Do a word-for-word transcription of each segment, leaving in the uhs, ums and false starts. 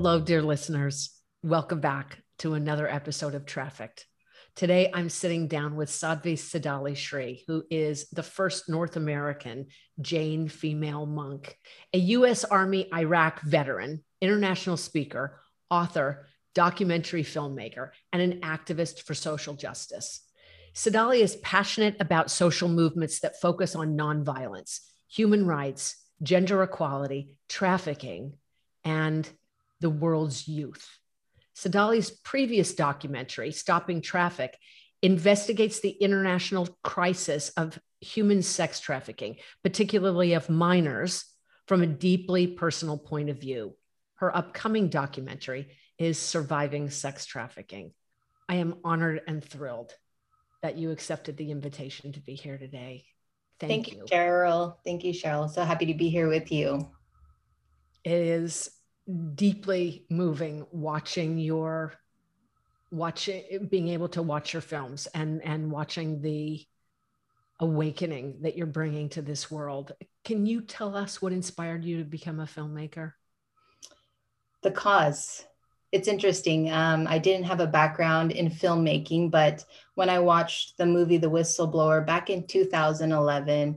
Hello, dear listeners. Welcome back to another episode of Trafficked. Today, I'm sitting down with Sadhvi Sidali Sri, who is the first North American Jain female monk, a U S Army Iraq veteran, international speaker, author, documentary filmmaker, and an activist for social justice. Sidali is passionate about social movements that focus on nonviolence, human rights, gender equality, trafficking, and the world's youth. Sidali's previous documentary, Stopping Traffic, investigates the international crisis of human sex trafficking, particularly of minors, from a deeply personal point of view. Her upcoming documentary is Surviving Sex Trafficking. I am honored and thrilled that you accepted the invitation to be here today. Thank, Thank you. you, Cheryl. Thank you, Cheryl. So happy to be here with you. It is deeply moving watching your watching being able to watch your films and and watching the awakening that you're bringing to this world. Can you tell us what inspired you to become a filmmaker? The cause. It's interesting. Um, I didn't have a background in filmmaking, but when I watched the movie The Whistleblower back in two thousand eleven,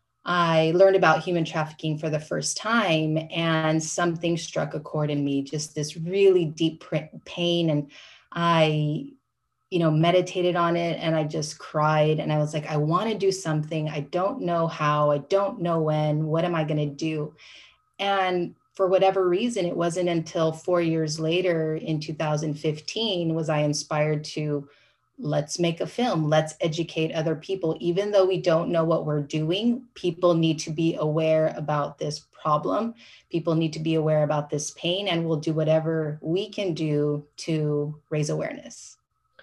I learned about human trafficking for the first time, and something struck a chord in me, just this really deep pain. And I, you know, meditated on it, and I just cried. And I was like, I want to do something. I don't know how, I don't know when, what am I going to do? And for whatever reason, it wasn't until four years later in two thousand fifteen was I inspired to let's make a film, let's educate other people. Even though we don't know what we're doing, people need to be aware about this problem. People need to be aware about this pain, and we'll do whatever we can do to raise awareness.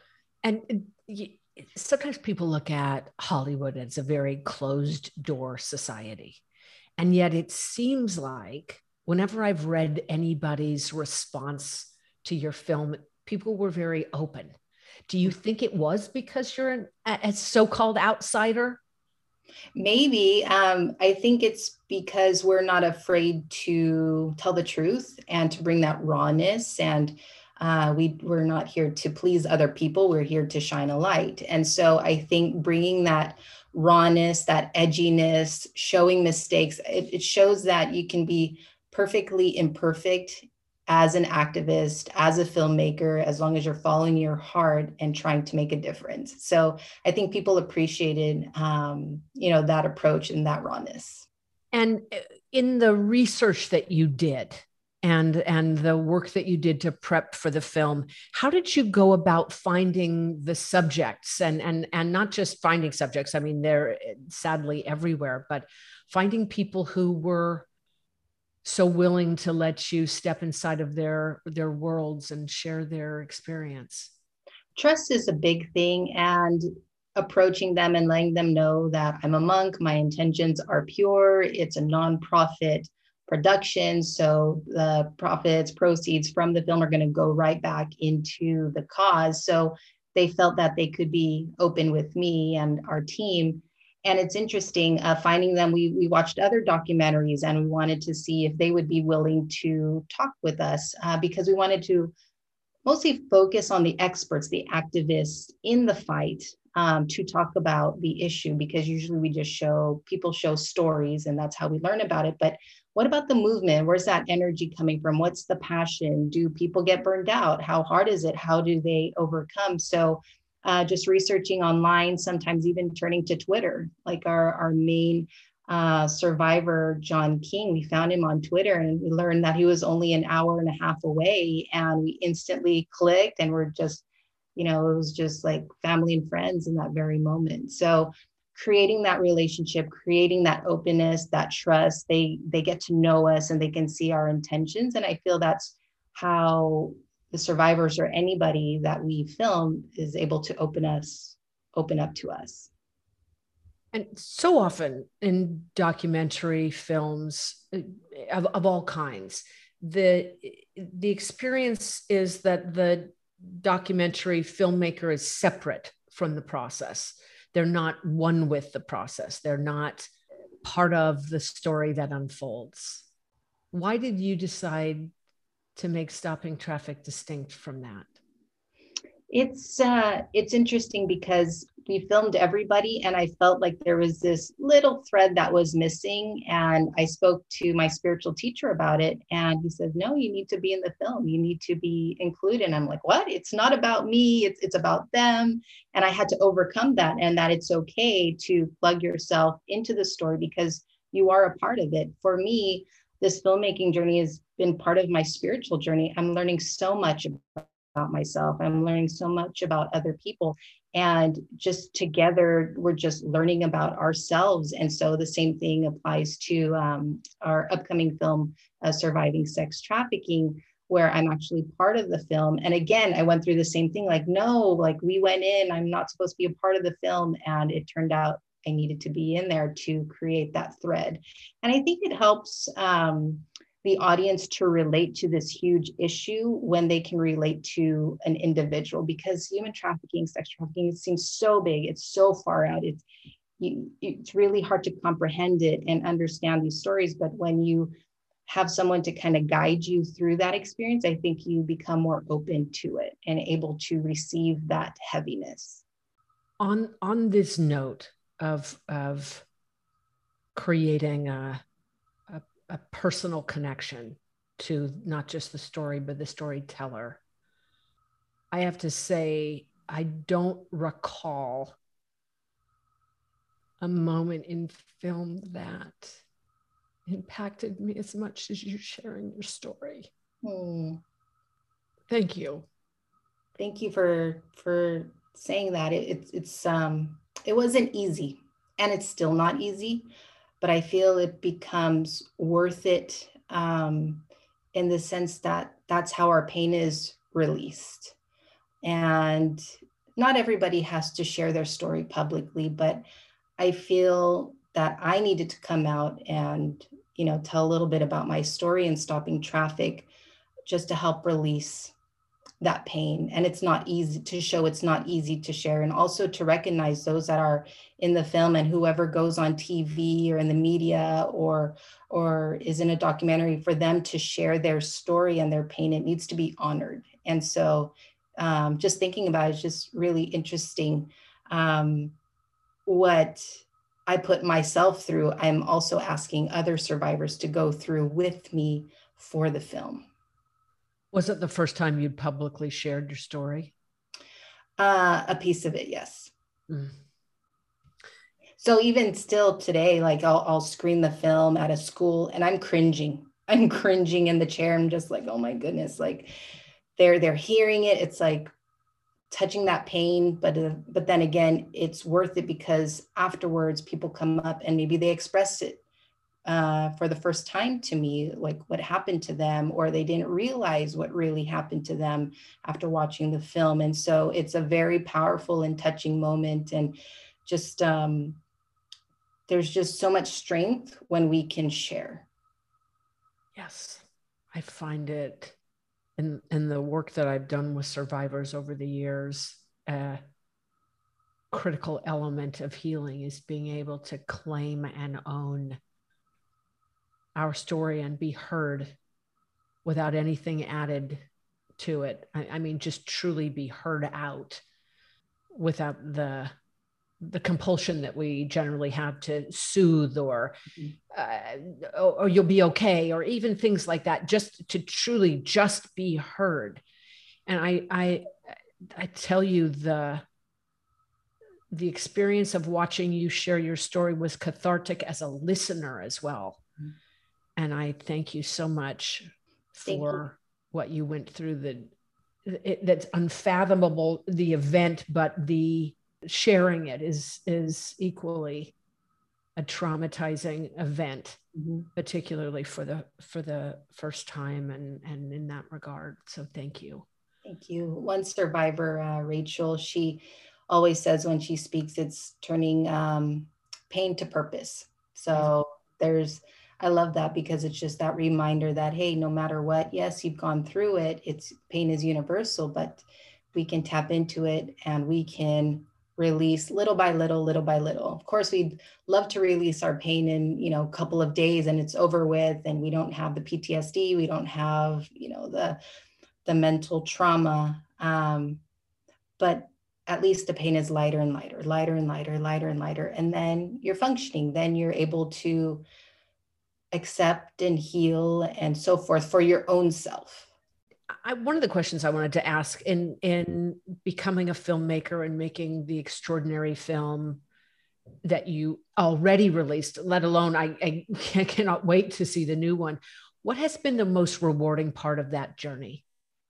And sometimes people look at Hollywood as a very closed door society. And yet it seems like whenever I've read anybody's response to your film, people were very open. Do you think it was because you're an, a so-called outsider? Maybe. Um, I think it's because we're not afraid to tell the truth and to bring that rawness. And uh, we, we're not here to please other people. We're here to shine a light. And so I think bringing that rawness, that edginess, showing mistakes, it, it shows that you can be perfectly imperfect as an activist, as a filmmaker, as long as you're following your heart and trying to make a difference. So I think people appreciated, um, you know, that approach and that rawness. And in the research that you did and, and the work that you did to prep for the film, how did you go about finding the subjects and, and, and not just finding subjects? I mean, they're sadly everywhere, but finding people who were so willing to let you step inside of their their worlds and share their experience? Trust is a big thing, and approaching them and letting them know that I'm a monk, my intentions are pure, it's a nonprofit production, so the profits, proceeds from the film are going to go right back into the cause. So they felt that they could be open with me and our team. And it's interesting uh, finding them. We, we watched other documentaries, and we wanted to see if they would be willing to talk with us uh, because we wanted to mostly focus on the experts, the activists in the fight, um, to talk about the issue, because usually we just show, people show stories and that's how we learn about it. But what about the movement? Where's that energy coming from? What's the passion? Do people get burned out? How hard is it? How do they overcome? So uh, just researching online, sometimes even turning to Twitter, like our, our main uh, survivor, John King. We found him on Twitter, and we learned that he was only an hour and a half away, and we instantly clicked, and we're just, you know, it was just like family and friends in that very moment. So creating that relationship, creating that openness, that trust, they, they get to know us and they can see our intentions. And I feel that's how the survivors or anybody that we film is able to open us, open up to us. And so often in documentary films of, of all kinds, the, the experience is that the documentary filmmaker is separate from the process. They're not one with the process. They're not part of the story that unfolds. Why did you decide to make stopping traffic distinct from that? It's uh, it's interesting because we filmed everybody, and I felt like there was this little thread that was missing. And I spoke to my spiritual teacher about it, and he said, "No, you need to be in the film. You need to be included." And I'm like, "What? It's not about me. It's it's about them." And I had to overcome that, and that it's okay to plug yourself into the story because you are a part of it. For me, this filmmaking journey has been part of my spiritual journey. I'm learning so much about myself. I'm learning so much about other people. And just together, we're just learning about ourselves. And so the same thing applies to um, our upcoming film, uh, Surviving Sex Trafficking, where I'm actually part of the film. And again, I went through the same thing, like, no, like we went in, I'm not supposed to be a part of the film. And it turned out I needed to be in there to create that thread. And I think it helps um, the audience to relate to this huge issue when they can relate to an individual, because human trafficking, sex trafficking, it seems so big, it's so far out, it's you, it's really hard to comprehend it and understand these stories. But when you have someone to kind of guide you through that experience, I think you become more open to it and able to receive that heaviness. On on this note of of creating a a, a personal connection to not just the story, but the storyteller, I have to say, I don't recall a moment in film that impacted me as much as you sharing your story. Hmm. Thank you. Thank you for for saying that. It, it's it's um it wasn't easy, and it's still not easy, but I feel it becomes worth it um, in the sense that that's how our pain is released. And not everybody has to share their story publicly, but I feel that I needed to come out and, you know, tell a little bit about my story and stopping traffic, just to help release that pain. And it's not easy to show, it's not easy to share, and also to recognize those that are in the film, and whoever goes on T V or in the media or or is in a documentary, for them to share their story and their pain, it needs to be honored. And so um, just thinking about it is just really interesting. Um, what I put myself through, I'm also asking other survivors to go through with me for the film. Was it the first time you'd publicly shared your story? Uh, a piece of it, yes. Mm. So even still today, like I'll, I'll screen the film at a school and I'm cringing. I'm cringing in the chair. I'm just like, oh my goodness, like they're they're hearing it. It's like touching that pain, but uh, but then again, it's worth it because afterwards people come up and maybe they express it uh, for the first time to me, like what happened to them, or they didn't realize what really happened to them after watching the film. And so it's a very powerful and touching moment. And just, um, there's just so much strength when we can share. Yes, I find it in, in the work that I've done with survivors over the years, a critical element of healing is being able to claim and own our story and be heard without anything added to it. I, I mean, just truly be heard out without the the compulsion that we generally have to soothe or, uh, or or you'll be okay, or even things like that, just to truly just be heard. And I I I tell you, the the experience of watching you share your story was cathartic as a listener as well. Mm-hmm. And I thank you so much for what you went through. The it, that's unfathomable, the event, but the sharing it is is equally a traumatizing event, mm-hmm. particularly for the for the first time, and and in that regard. So thank you. Thank you. One survivor, uh, Rachel, she always says when she speaks, it's turning um, pain to purpose. So mm-hmm. there's, I love that, because it's just that reminder that, hey, no matter what, yes, you've gone through it, it's pain is universal, but we can tap into it and we can release little by little, little by little. Of course, we'd love to release our pain in, you know, a couple of days and it's over with, and we don't have the P T S D, we don't have, you know, the the mental trauma. Um, but at least the pain is lighter and lighter, lighter and lighter, lighter and lighter. And then you're functioning, then you're able to accept and heal and so forth for your own self. I, one of the questions I wanted to ask in, in becoming a filmmaker and making the extraordinary film that you already released, let alone I, I cannot wait to see the new one. What has been the most rewarding part of that journey?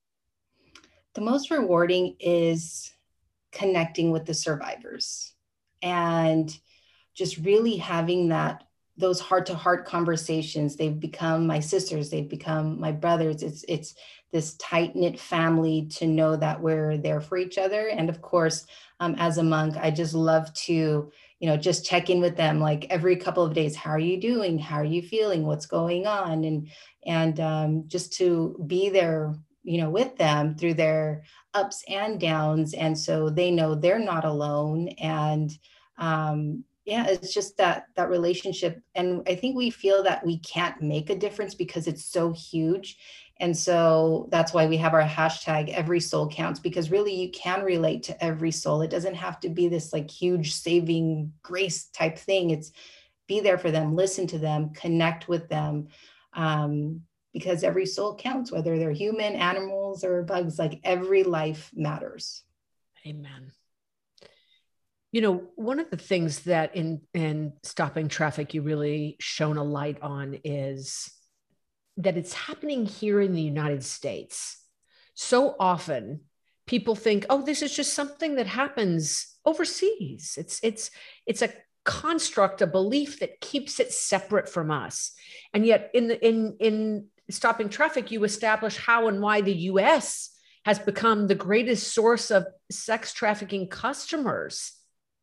The most rewarding is connecting with the survivors and just really having that those heart-to-heart conversations. They've become my sisters, they've become my brothers. It's it's this tight-knit family to know that we're there for each other. And of course, um, as a monk, I just love to, you know, just check in with them like every couple of days. How are you doing? How are you feeling? What's going on? And and um, just to be there, you know, with them through their ups and downs. And so they know they're not alone. And um, yeah, it's just that that relationship. And I think we feel that we can't make a difference because it's so huge. And so that's why we have our hashtag every soul counts, because really you can relate to every soul. It doesn't have to be this like huge saving grace type thing. It's be there for them, listen to them, connect with them. Um, because every soul counts, whether they're human, animals, or bugs, like every life matters. Amen. You know, one of the things that in, in Stopping Traffic, you really shone a light on is that it's happening here in the United States. So often people think, oh, this is just something that happens overseas. It's, it's, it's a construct, a belief that keeps it separate from us. And yet in, the, in, in Stopping Traffic, you establish how and why the U S has become the greatest source of sex trafficking customers.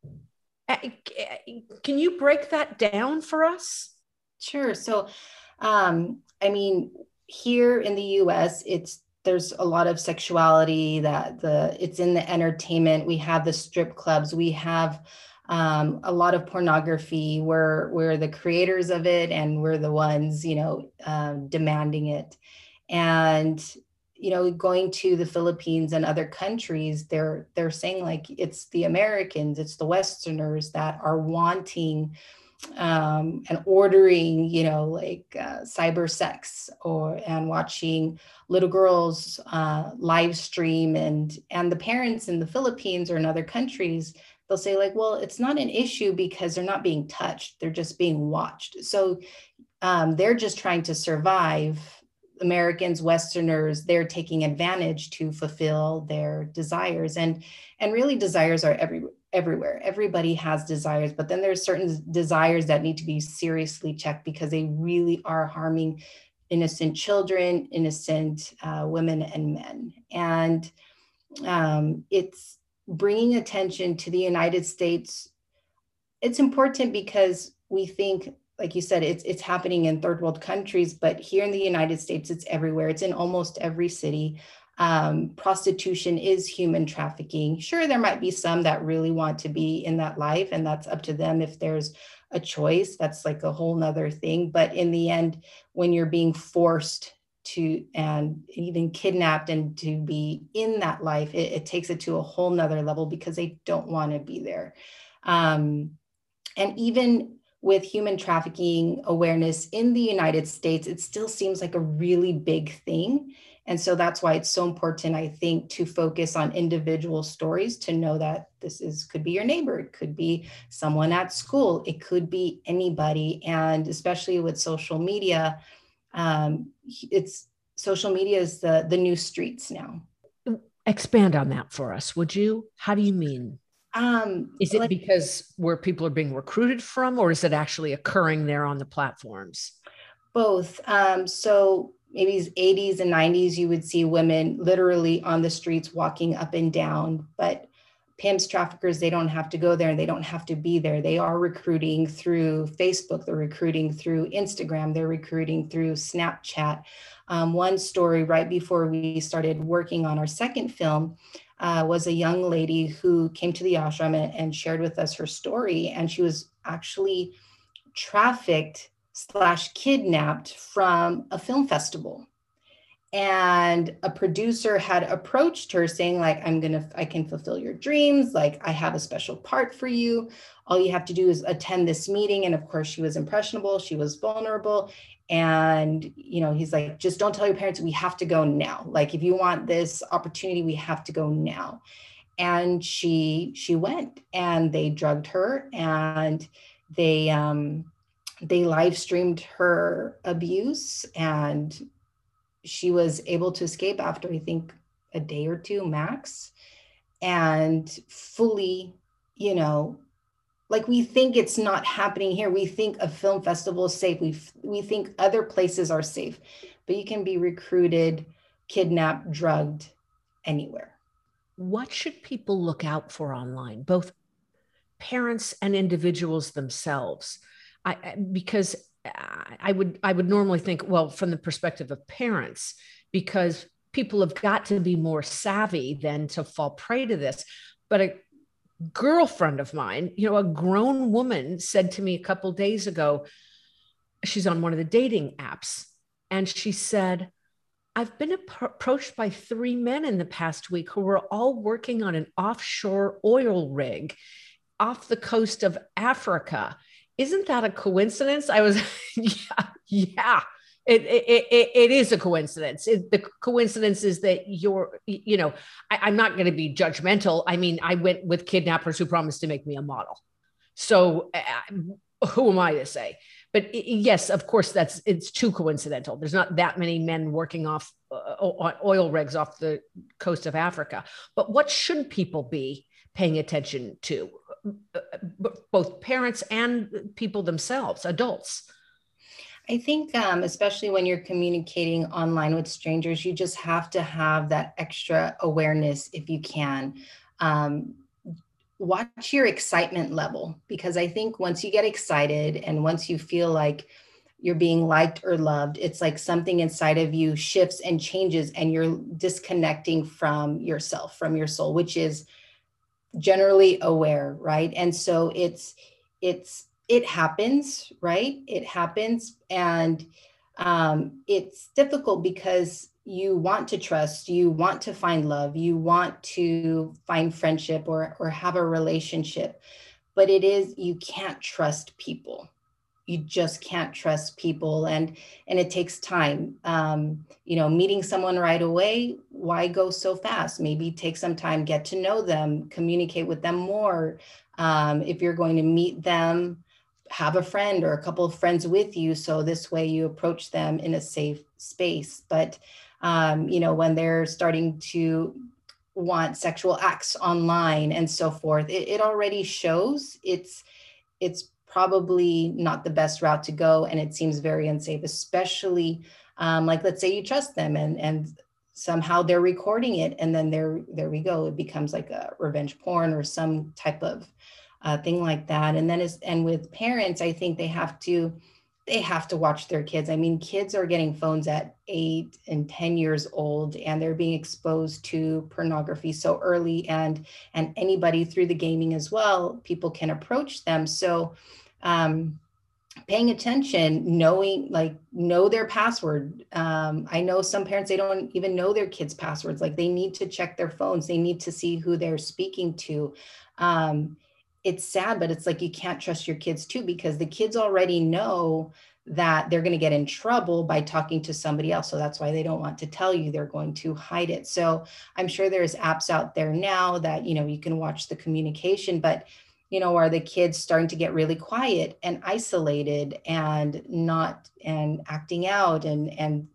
Can you break that down for us? Sure. So, um, I mean, here in the U S, it's there's a lot of sexuality that the it's in the entertainment. We have the strip clubs. We have um, a lot of pornography. We're we're the creators of it, and we're the ones, you know, um, demanding it. And you know, going to the Philippines and other countries, they're they're saying like it's the Americans, it's the Westerners that are wanting um, and ordering, you know, like uh, cyber sex or and watching little girls uh, live stream, and and the parents in the Philippines or in other countries, they'll say like, well, it's not an issue because they're not being touched, they're just being watched. So um, they're just trying to survive. Americans, Westerners, they're taking advantage to fulfill their desires. And, and really desires are every, everywhere. Everybody has desires, but then there's certain desires that need to be seriously checked because they really are harming innocent children, innocent uh, women and men. And um, it's bringing attention to the United States. It's important because we think, like you said, it's it's happening in third world countries, but here in the United States, it's everywhere. It's in almost every city. Um, prostitution is human trafficking. Sure, there might be some that really want to be in that life, and that's up to them if there's a choice. That's like a whole nother thing. But in the end, when you're being forced to and even kidnapped and to be in that life, it, it takes it to a whole nother level because they don't want to be there. Um, and even with human trafficking awareness in the United States, it still seems like a really big thing. And so that's why it's so important, I think, to focus on individual stories, to know that this is could be your neighbor, it could be someone at school, it could be anybody. And especially with social media, um, it's social media is the, the new streets now. Expand on that for us, would you? How do you mean? Um, is it like, because where people are being recruited from, or is it actually occurring there on the platforms? Both. Um, so maybe eighties and nineties, you would see women literally on the streets walking up and down, but pimps, traffickers, they don't have to go there and they don't have to be there. They are recruiting through Facebook, they're recruiting through Instagram, they're recruiting through Snapchat. Um, one story right before we started working on our second film, uh, was a young lady who came to the ashram and, and shared with us her story. And she was actually trafficked slash kidnapped from a film festival. And a producer had approached her saying, like, I'm going to, I can fulfill your dreams. Like, I have a special part for you. All you have to do is attend this meeting. And of course, she was impressionable. She was vulnerable. And, you know, he's like, just don't tell your parents, we have to go now. Like, if you want this opportunity, we have to go now. And she, she went, and they drugged her, and they, um, they live streamed her abuse, and she was able to escape after, I think, a day or two max, and fully, you know, like, we think it's not happening here. We think a film festival is safe. We we think other places are safe, but you can be recruited, kidnapped, drugged anywhere. What should people look out for online, both parents and individuals themselves? I, because I would I would normally think, well, from the perspective of parents, because people have got to be more savvy than to fall prey to this. But a girlfriend of mine, you know, a grown woman, said to me a couple of days ago, she's on one of the dating apps, and she said, I've been approached by three men in the past week who were all working on an offshore oil rig off the coast of Africa. Isn't that a coincidence? I was, yeah, yeah. It, it, it, it is a coincidence. It, the coincidence is that you're, you know, I, I'm not going to be judgmental. I mean, I went with kidnappers who promised to make me a model. So uh, who am I to say? But yes, of course, that's, it's too coincidental. There's not that many men working off uh, oil rigs off the coast of Africa. But what should people be paying attention to? Both parents and people themselves, adults. I think, um, especially when you're communicating online with strangers, you just have to have that extra awareness if you can. Um, watch your excitement level, because I think once you get excited and once you feel like you're being liked or loved, it's like something inside of you shifts and changes, and you're disconnecting from yourself, from your soul, which is generally aware, right? And so it's, it's, it happens, right? It happens. And um, it's difficult because you want to trust, you want to find love, you want to find friendship or, or have a relationship, but it is, you can't trust people. You just can't trust people. And, and it takes time. Um, you know, meeting someone right away, why go so fast? Maybe take some time, get to know them, communicate with them more. Um, if you're going to meet them, have a friend or a couple of friends with you. So this way you approach them in a safe space. But, um, you know, when they're starting to want sexual acts online and so forth, it, it already shows. It's, it's probably not the best route to go. And it seems very unsafe, especially um, like, let's say you trust them and, and somehow they're recording it. And then there, there we go. It becomes like a revenge porn or some type of uh, thing like that. And then is, and with parents, I think they have to, they have to watch their kids. I mean, kids are getting phones at eight and ten years old, and they're being exposed to pornography so early, and, and anybody through the gaming as well, people can approach them. So um, paying attention, knowing, like, know their password. Um, I know some parents, they don't even know their kids' passwords. Like, they need to check their phones. They need to see who they're speaking to. Um, it's sad, but it's like, you can't trust your kids too, because the kids already know that they're going to get in trouble by talking to somebody else. So that's why they don't want to tell you. They're going to hide it. So I'm sure there's apps out there now that, you know, you can watch the communication, but, you know, are the kids starting to get really quiet and isolated and not, and acting out, and, and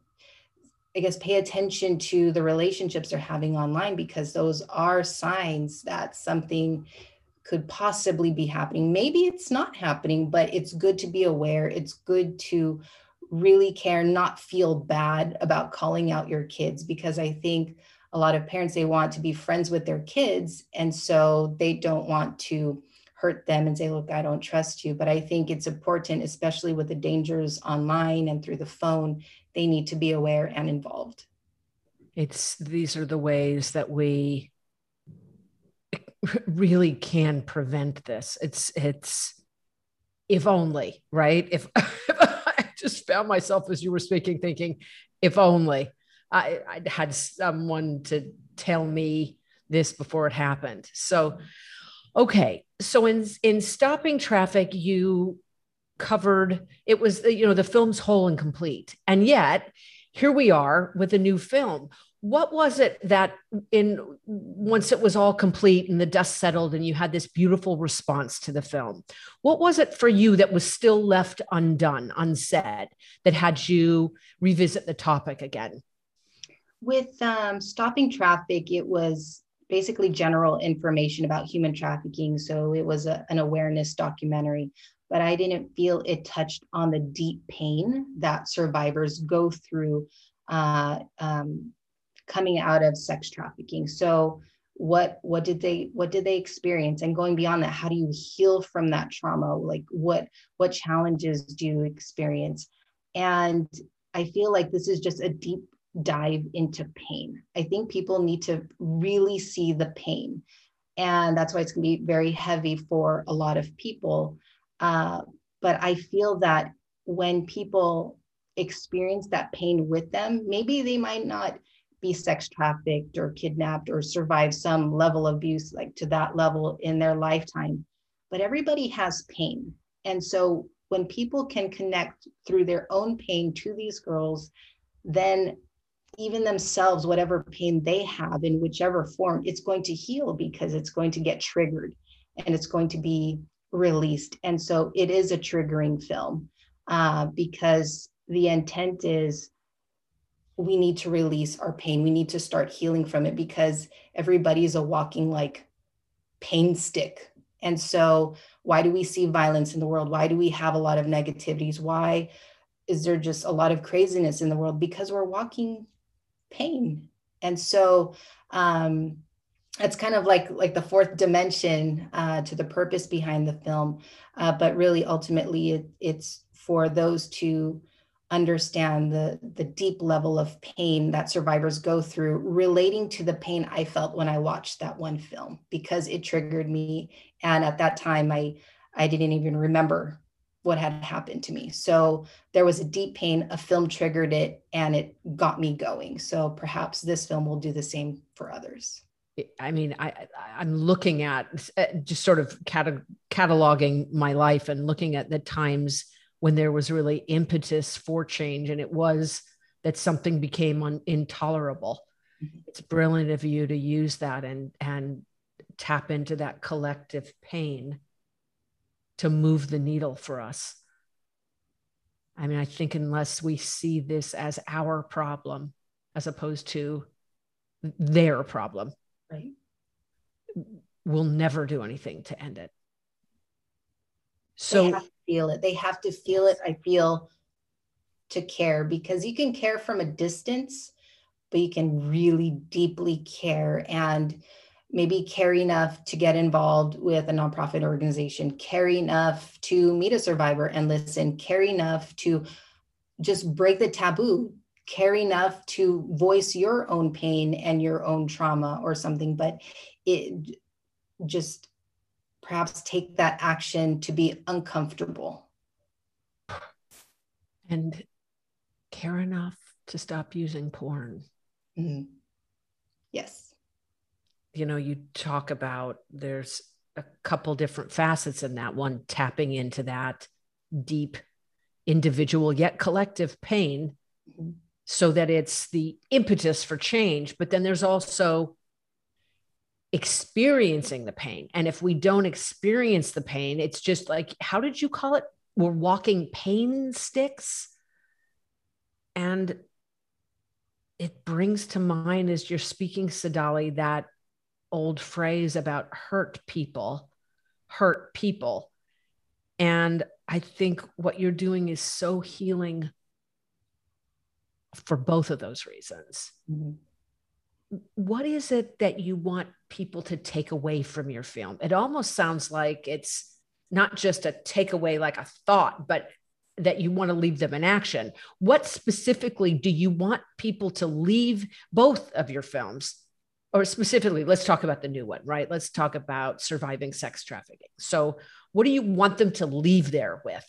I guess pay attention to the relationships they're having online, because those are signs that something could possibly be happening. Maybe it's not happening, but it's good to be aware. It's good to really care, not feel bad about calling out your kids, because I think a lot of parents, they want to be friends with their kids. And so they don't want to hurt them and say, look, I don't trust you. But I think it's important, especially with the dangers online and through the phone, they need to be aware and involved. It's, these are the ways that we really can prevent this. It's, it's, if only, right? If, if I just found myself as you were speaking, thinking, if only I, I had someone to tell me this before it happened. So, okay. So in, in Stopping Traffic, you covered, it was, you know, the film's whole and complete. And yet here we are with a new film. What was it that in once it was all complete and the dust settled and you had this beautiful response to the film, what was it for you that was still left undone, unsaid, that had you revisit the topic again? With um, Stopping Traffic, it was basically general information about human trafficking. So it was a, an awareness documentary, but I didn't feel it touched on the deep pain that survivors go through uh, um, coming out of sex trafficking. So what what did they what did they experience? And going beyond that, how do you heal from that trauma? Like what what challenges do you experience? And I feel like this is just a deep dive into pain. I think people need to really see the pain. And that's why it's going to be very heavy for a lot of people. Uh, but I feel that when people experience that pain with them, maybe they might not be sex trafficked or kidnapped or survive some level of abuse like to that level in their lifetime, but everybody has pain. And so when people can connect through their own pain to these girls, then even themselves, whatever pain they have in whichever form, it's going to heal because it's going to get triggered and it's going to be released. And so it is a triggering film uh, because the intent is we need to release our pain. We need to start healing from it because everybody is a walking like pain stick. And so why do we see violence in the world? Why do we have a lot of negativities? Why is there just a lot of craziness in the world? Because we're walking pain. And so um, it's kind of like, like the fourth dimension uh, to the purpose behind the film. Uh, but really, ultimately, it, it's for those to understand the, the deep level of pain that survivors go through relating to the pain I felt when I watched that one film, because it triggered me. And at that time, I, I didn't even remember what had happened to me. So there was a deep pain, a film triggered it, and it got me going. So perhaps this film will do the same for others. I mean, I, I'm looking at just sort of cata- cataloging my life and looking at the times when there was really impetus for change, and it was that something became un- intolerable. Mm-hmm. It's brilliant of you to use that and, and tap into that collective pain to move the needle for us. I mean, I think unless we see this as our problem, as opposed to their problem, right, we'll never do anything to end it. So they have to feel it. They have to feel it. I feel to care, because you can care from a distance, but you can really deeply care and maybe care enough to get involved with a nonprofit organization, care enough to meet a survivor and listen, care enough to just break the taboo, care enough to voice your own pain and your own trauma or something, but it just perhaps take that action to be uncomfortable. And care enough to stop using porn. Mm-hmm. Yes. You know, you talk about there's a couple different facets in that one, tapping into that deep individual yet collective pain, mm-hmm. so that it's the impetus for change. But then there's also experiencing the pain. And if we don't experience the pain, it's just like, how did you call it? We're walking pain sticks. And it brings to mind, as you're speaking, Ceddaly, that old phrase about hurt people, hurt people. And I think what you're doing is so healing for both of those reasons. Mm-hmm. What is it that you want people to take away from your film? It almost sounds like it's not just a takeaway, like a thought, but that you want to leave them in action. What specifically do you want people to leave both of your films or specifically, let's talk about the new one, right? Let's talk about surviving sex trafficking. So what do you want them to leave there with?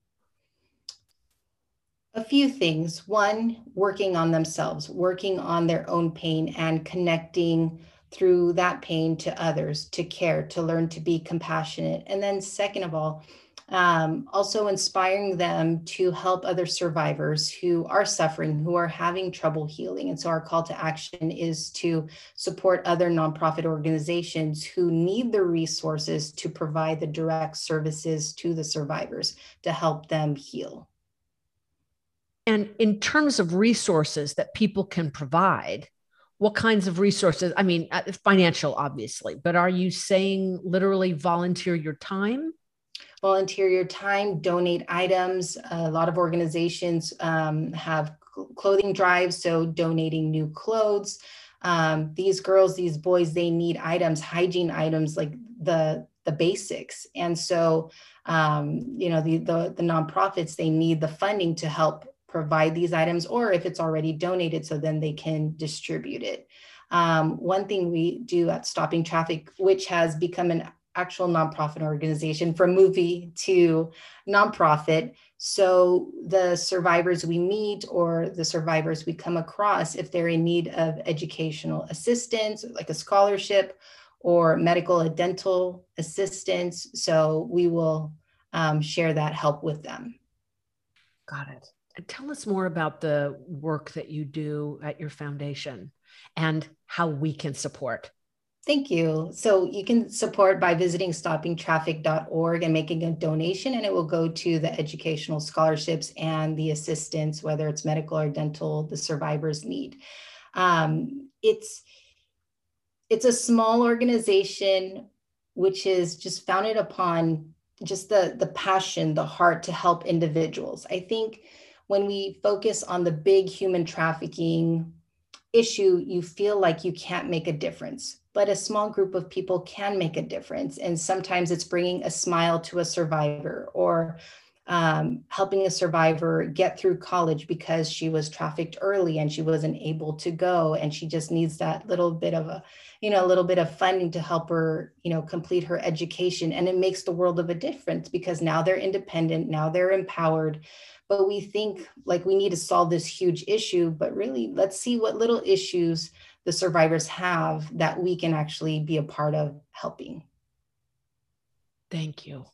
A few things. One, working on themselves, working on their own pain and connecting through that pain to others, to care, to learn to be compassionate. And then, second of all, um, also inspiring them to help other survivors who are suffering, who are having trouble healing. And so, our call to action is to support other nonprofit organizations who need the resources to provide the direct services to the survivors to help them heal. And in terms of resources that people can provide, what kinds of resources? I mean, financial, obviously, but are you saying literally volunteer your time? Volunteer your time, donate items. A lot of organizations um, have clothing drives, so donating new clothes. Um, these girls, these boys, they need items, hygiene items, like the the basics. And so, um, you know, the, the the nonprofits, they need the funding to help provide these items, or if it's already donated, so then they can distribute it. Um, one thing we do at Stopping Traffic, which has become an actual nonprofit organization from movie to nonprofit. So the survivors we meet or the survivors we come across, if they're in need of educational assistance, like a scholarship or medical and dental assistance, so we will um, share that help with them. Got it. Tell us more about the work that you do at your foundation and how we can support. Thank you. So you can support by visiting stopping traffic dot org and making a donation, and it will go to the educational scholarships and the assistance, whether it's medical or dental, the survivors need. Um, it's, it's a small organization which is just founded upon just the, the passion, the heart to help individuals. I think when we focus on the big human trafficking issue, you feel like you can't make a difference, but a small group of people can make a difference. And sometimes it's bringing a smile to a survivor, or um, helping a survivor get through college because she was trafficked early and she wasn't able to go. And she just needs that little bit of a, you know, a little bit of funding to help her, you know, complete her education. And it makes the world of a difference because now they're independent, now they're empowered. But we think like we need to solve this huge issue, but really let's see what little issues the survivors have that we can actually be a part of helping. Thank you.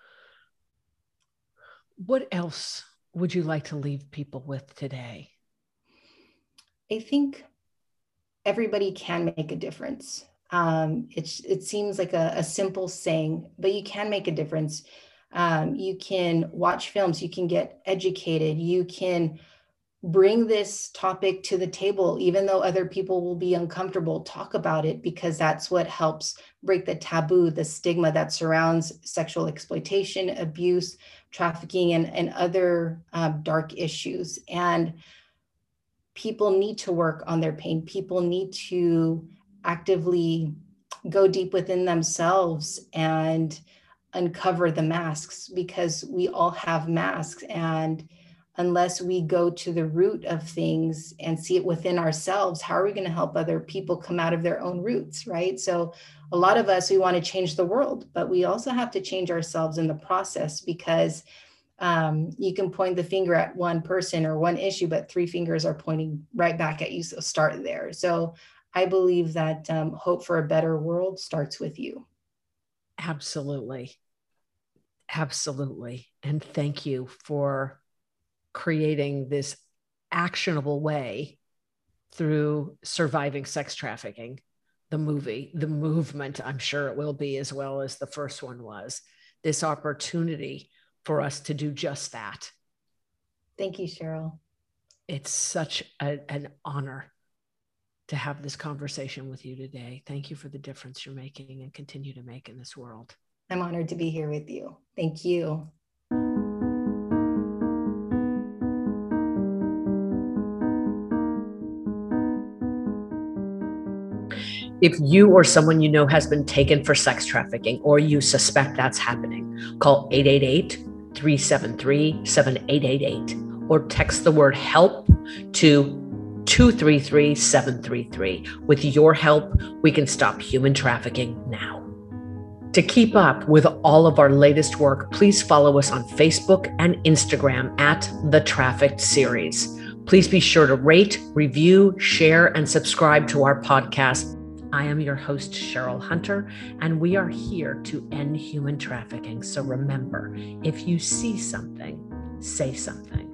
What else would you like to leave people with today? I think everybody can make a difference. Um, it, it seems like a, a simple saying, but you can make a difference. Um, you can watch films, you can get educated, you can bring this topic to the table, even though other people will be uncomfortable, talk about it, because that's what helps break the taboo, the stigma that surrounds sexual exploitation, abuse, trafficking, and, and other um, dark issues. And people need to work on their pain. People need to actively go deep within themselves and uncover the masks, because we all have masks. And unless we go to the root of things and see it within ourselves, how are we going to help other people come out of their own roots, right? So a lot of us, we want to change the world, but we also have to change ourselves in the process, because um, you can point the finger at one person or one issue, but three fingers are pointing right back at you. So start there. So I believe that um, hope for a better world starts with you. Absolutely. Absolutely. And thank you for creating this actionable way through Surviving Sex Trafficking, the movie, the movement, I'm sure it will be, as well as the first one was, this opportunity for us to do just that. Thank you, Cheryl. It's such a, an honor to have this conversation with you today. Thank you for the difference you're making and continue to make in this world. I'm honored to be here with you. Thank you. If you or someone you know has been taken for sex trafficking, or you suspect that's happening, call eight eight eight, three seven three, seven eight eight eight or text the word help to two three three, seven three three. With your help, we can stop human trafficking now. To keep up with all of our latest work, please follow us on Facebook and Instagram at The Trafficked Series. Please be sure to rate, review, share, and subscribe to our podcast. I am your host, Cheryl Hunter, and we are here to end human trafficking. So remember, if you see something, say something.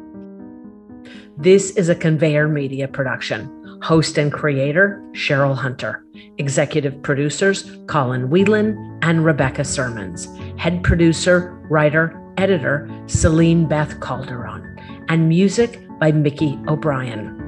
This is a Conveyor Media production. Host and creator, Cheryl Hunter. Executive producers, Colin Whelan and Rebecca Sermons. Head producer, writer, editor, Celine Beth Calderon. And music by Mickey O'Brien.